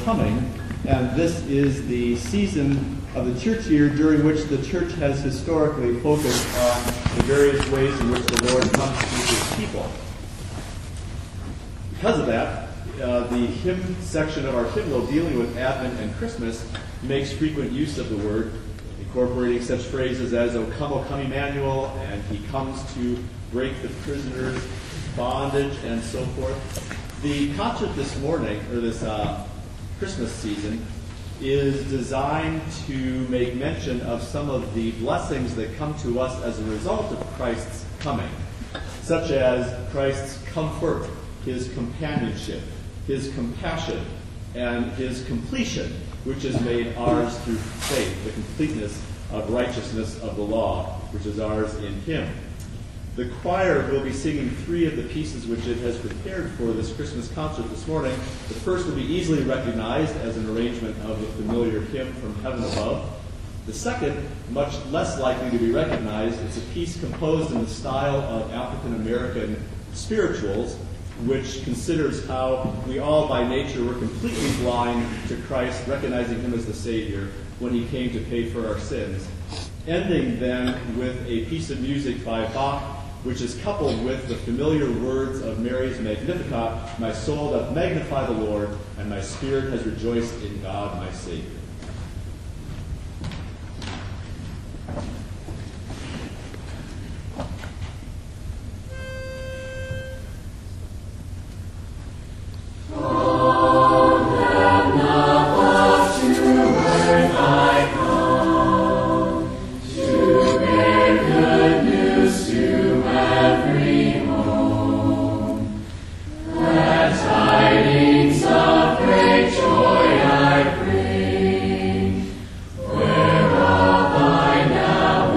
coming, and this is the season of the church year during which the church has historically focused on the various ways in which the Lord comes to his people. Because of that, the hymn section of our hymnal dealing with Advent and Christmas makes frequent use of the word, incorporating such phrases as, O come, Emmanuel, and he comes to break the prisoner's bondage, and so forth. The concert this morning, or this Christmas season, is designed to make mention of some of the blessings that come to us as a result of Christ's coming, such as Christ's comfort, his companionship, his compassion, and his completion, which is made ours through faith, the completeness of righteousness of the law, which is ours in him. The choir will be singing three of the pieces which it has prepared for this Christmas concert this morning. The first will be easily recognized as an arrangement of the familiar hymn From Heaven Above. The second, much less likely to be recognized, is a piece composed in the style of African American spirituals, which considers how we all by nature were completely blind to Christ, recognizing him as the Savior when he came to pay for our sins. Ending then with a piece of music by Bach, which is coupled with the familiar words of Mary's Magnificat, my soul doth magnify the Lord, and my spirit has rejoiced in God my Savior. Now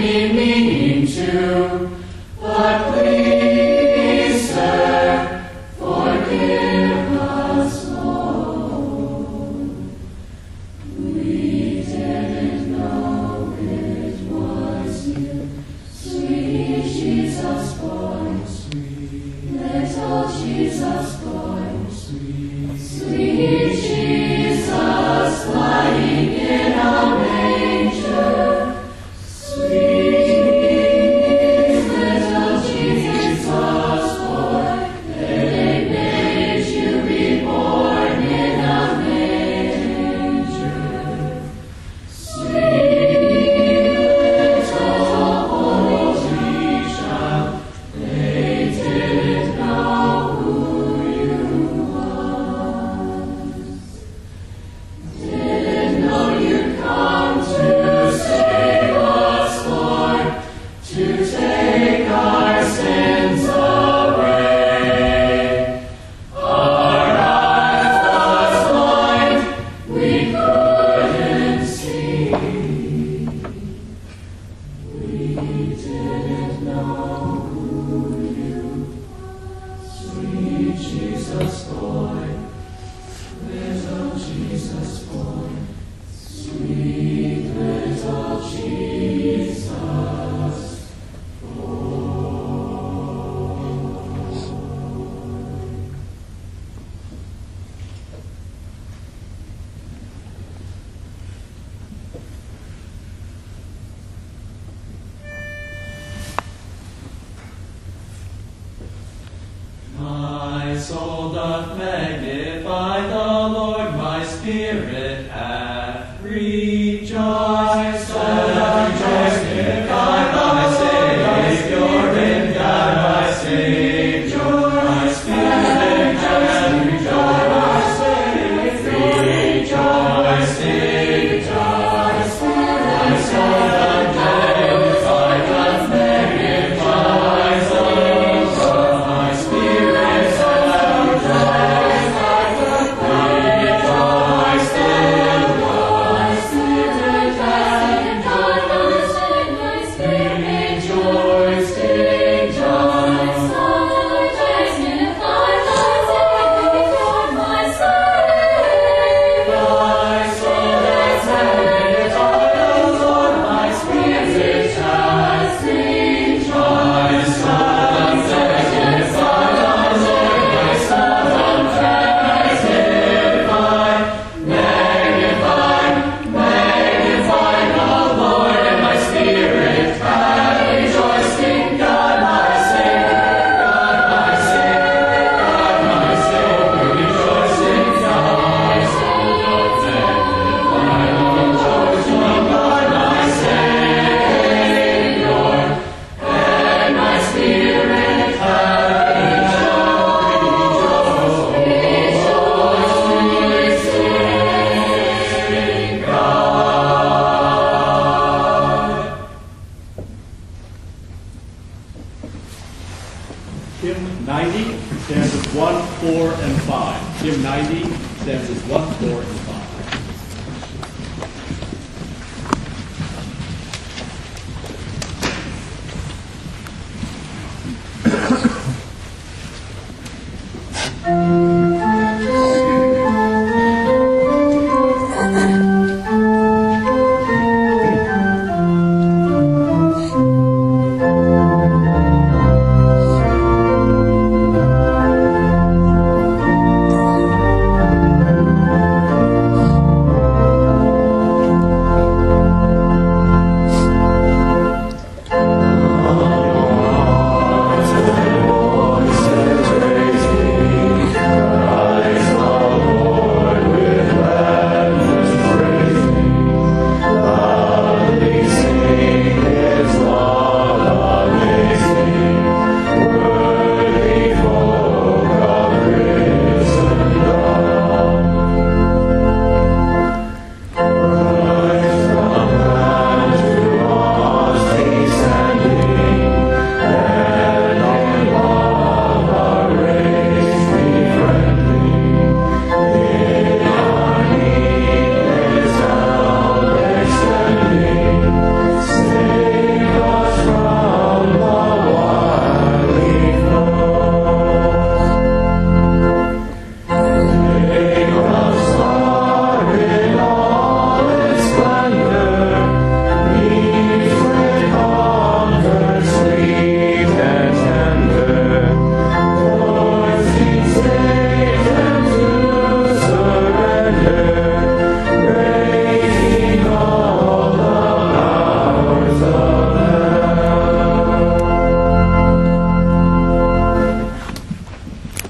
My soul doth magnify the Lord, my spirit hath rejoiced. In God my Savior, in God my Savior, my spirit hath rejoiced. Rejoicing, my soul doth magnify the Lord, my spirit hath rejoiced. Rejoiced in God, my spirit hath rejoiced. Rejoiced in God, my soul magnify my Savior. My soul hath magnified the Lord, my spirit hath rejoiced. My soul hath magnified the Lord, my soul hath magnified the Lord, and my spirit hath rejoiced in God my Savior. God my Savior, rejoice in God my soul rejoice in God my Savior, and my spirit hath rejoiced in God. Hymn 90, stanzas 1, 4, and 5. Hymn 90, stanzas 1, 4, and 5.